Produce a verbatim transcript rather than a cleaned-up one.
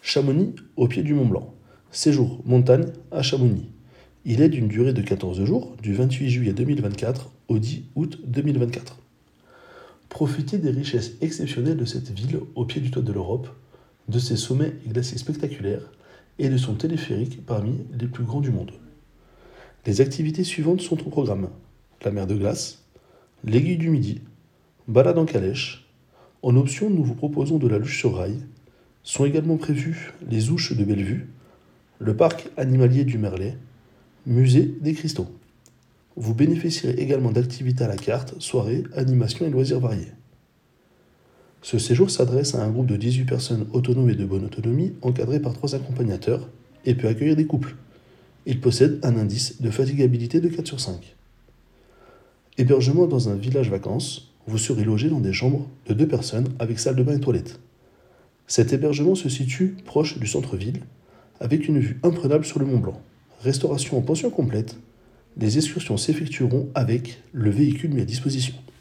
Chamonix, au pied du Mont Blanc. Séjour montagne à Chamonix. Il est d'une durée de quatorze jours, du vingt-huit juillet deux mille vingt-quatre au dix août deux mille vingt-quatre. Profitez des richesses exceptionnelles de cette ville au pied du toit de l'Europe, de ses sommets et glaciers spectaculaires et de son téléphérique parmi les plus grands du monde. Les activités suivantes sont au programme: la mer de glace, l'aiguille du Midi, balade en calèche. En option, nous vous proposons de la luge sur rail. Sont également prévues les ouches de Bellevue, le parc animalier du Merlet, musée des cristaux. Vous bénéficierez également d'activités à la carte, soirées, animations et loisirs variés. Ce séjour s'adresse à un groupe de dix-huit personnes autonomes et de bonne autonomie, encadrées par trois accompagnateurs, et peut accueillir des couples. Il possède un indice de fatigabilité de quatre sur cinq. Hébergement dans un village vacances, vous serez logé dans des chambres de deux personnes avec salle de bain et toilette. Cet hébergement se situe proche du centre-ville, avec une vue imprenable sur le Mont Blanc. Restauration en pension complète. Les excursions s'effectueront avec le véhicule mis à disposition.